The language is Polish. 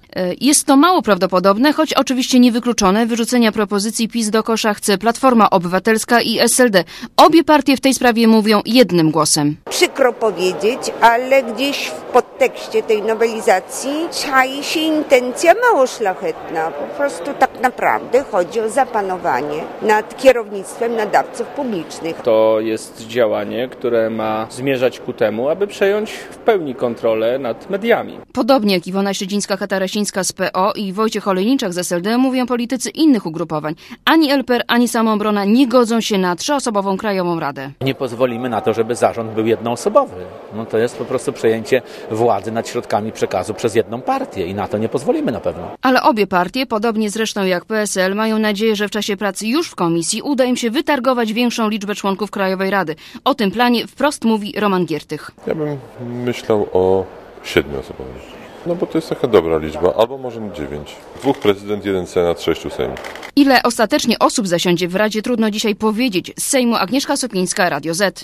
Jest to mało prawdopodobne, choć oczywiście niewykluczone. Wyrzucenia propozycji PiS do kosza chce Platforma Obywatelska i SLD. Obie partie w tej sprawie mówią jednym głosem. Przykro powiedzieć, ale gdzieś w podtekście tej nowelizacji czai się intencja mało szlachetna. Po prostu tak naprawdę chodzi o zapanowanie nad kierownictwem nadawców publicznych. To jest działanie, które ma zmierzać ku temu, aby przejąć w pełni kontrolę nad mediami. Podobnie jak Iwona Śledzińska-Katarasińska z PO i Wojciech Olejniczak z SLD mówią politycy innych ugrupowań. Ani LPR, ani Samoobrona nie godzą się na 3-osobową Krajową Radę. Nie pozwolimy na to, żeby zarząd był jednoosobowy. To jest po prostu przejęcie władzy nad środkami przekazu przez jedną partię i na to nie pozwolimy na pewno. Ale obie partie, podobnie zresztą jak PSL, mają nadzieję, że w czasie pracy już w komisji uda im się wytargować większą liczbę członków Krajowej Rady. O tym planie wprost mówi Roman Giertych. Ja bym myślał o 7-osobowej. Bo to jest taka dobra liczba, albo może 9. 2 prezydent, 1 senat, 6 Sejm. Ile ostatecznie osób zasiądzie w Radzie, trudno dzisiaj powiedzieć. Z Sejmu Agnieszka Sopińska, Radio Z.